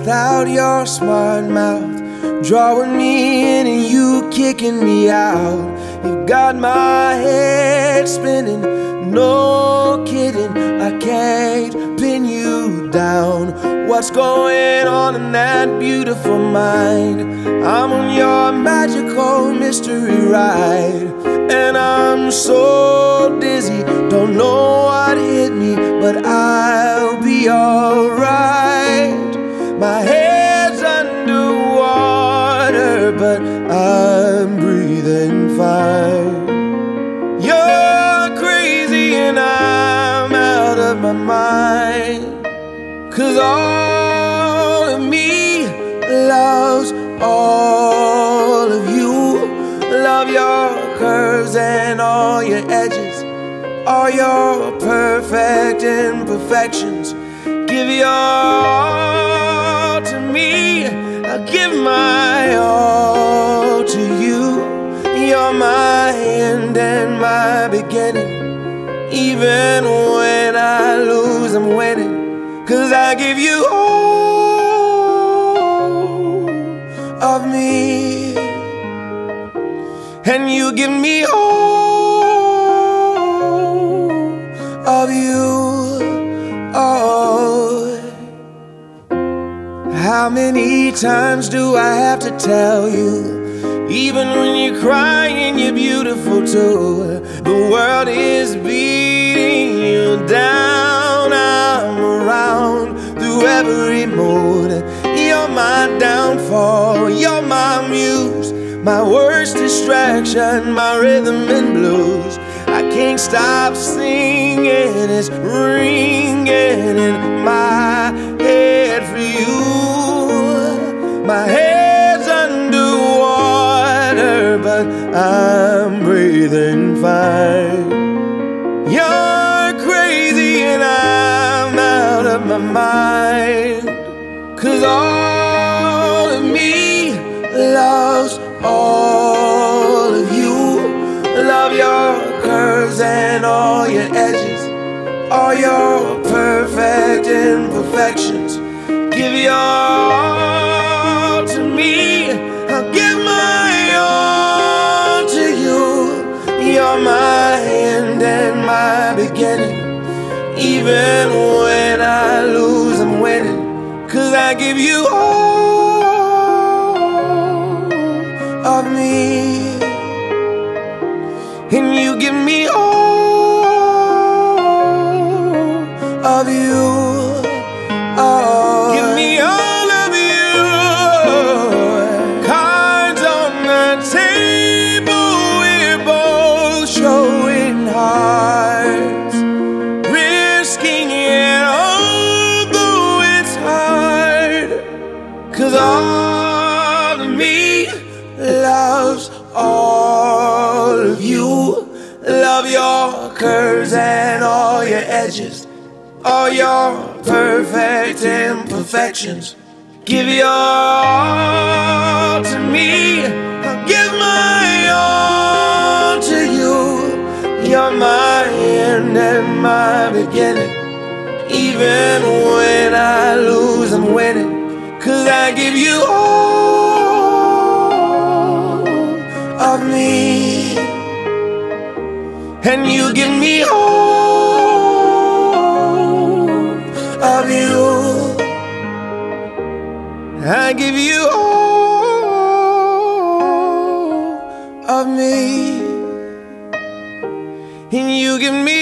without your smart mouth, drawing me in and you kicking me out. You got my head spinning, no kidding, I can't pin you down. What's going on in that beautiful mind? I'm on your magical mystery ride, and I'm so dizzy, don't know what hit me, but I'll be alright. My head's underwater, but I'm breathing fine. You're crazy and I'm out of my mind, 'cause all of me loves all of you. Love your curves and all your edges, all your perfect imperfections. Give your all to me, I'll give my all to you. You're my end and my beginning. Even when I lose, I'm winning, 'cause I give you all of me, and you give me all of you. Oh, how many times do I have to tell you? Even when you're crying, you're beautiful too. The world is beating you down. I'm around through every mood. You're my downfall, you're my muse, my worst distraction, my rhythm and blues. I can't stop singing, it's ringing in my head for you. My head's underwater, but I'm breathing fine. You're crazy and I'm out of my mind, 'cause all of me loves all of you. Love your curves and all your edges, all your perfect imperfections. Give your all to me, I'll give my all to you. You're my end and my beginning. Even when I lose, I'm winning, 'cause I give you all of me, and you give me all of you. Oh, give me all of you. Cards on the table, we're both showing hearts, risking it although it's hard, 'cause all of me loves all of you. Love your curves and all your edges, all your perfect imperfections. Give your all to me, I'll give my all to you. You're my end and my beginning. Even when I lose, I'm winning, 'cause I give you all of me, and you give me all of you. I give you all of me, and you give me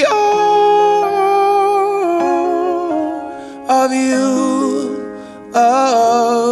all of you. Oh.